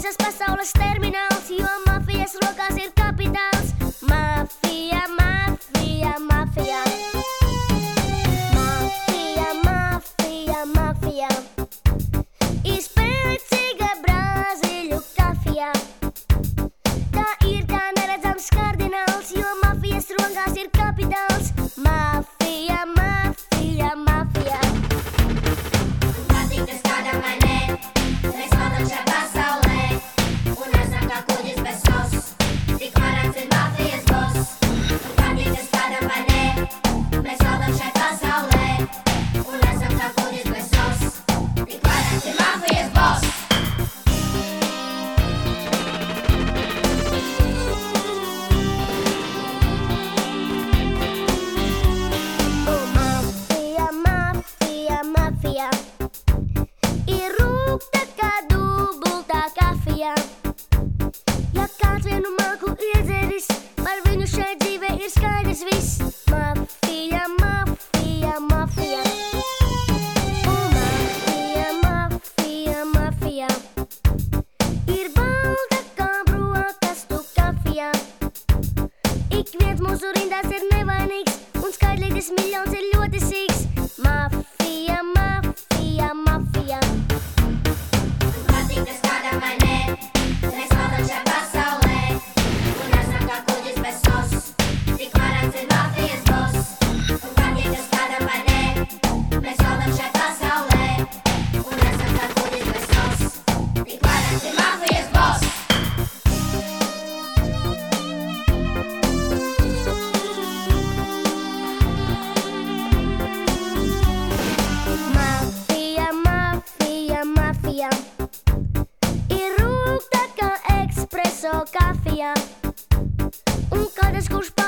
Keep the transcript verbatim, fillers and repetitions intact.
visas pasaules termināls, jo mafijas rokās ir kapitāls. Mafija, mafija, mafija. Mafija, mafija, mafija. Izpēcīga Brazīļu kafija. Tā ir kā neredzams kardināls, jo mafijas rokās ir kapitāls. Mafija, mafija, mafija. Patīk tas kādam vai nē, mēs valdam šai pasaulē, un esam kā kuģis bez sos, tik varants ir mafijas boss. Patīk tas kādam vai nē, mēs valdam šai pasaulē, un esam kā kuģis bez sos, tik varants ir mafijas boss. Oh, mafija, mafija, mafija. Ir rūgta kā dubultā kafija. Ja kāds vienu malku iedzeris, par viņu šai dzīvē ir skaidrs viss. Mafija, mafija, mafija. Oh, mafija, mafija, mafija. Ir balta kā brokastu kafija. Ik viens mūsu rindās ir nevainīgs, un skaidrītis miljons ir ļoti sīks. Mafija, mafija, mafija. Patīk tas kādam vai nē, mēs valdam šai pasaulē, un esam kā kuģis bez sos, tik varants ir mafijas boss. Patīk tas kādam vai nē, mēs valdam šai pasaulē, un esam kā kuģis bez sos, tik varants ir mafijas boss. Mafija, mafija, mafija. Ir rūgta kā ekspreso kafija. Un kādreiz kurš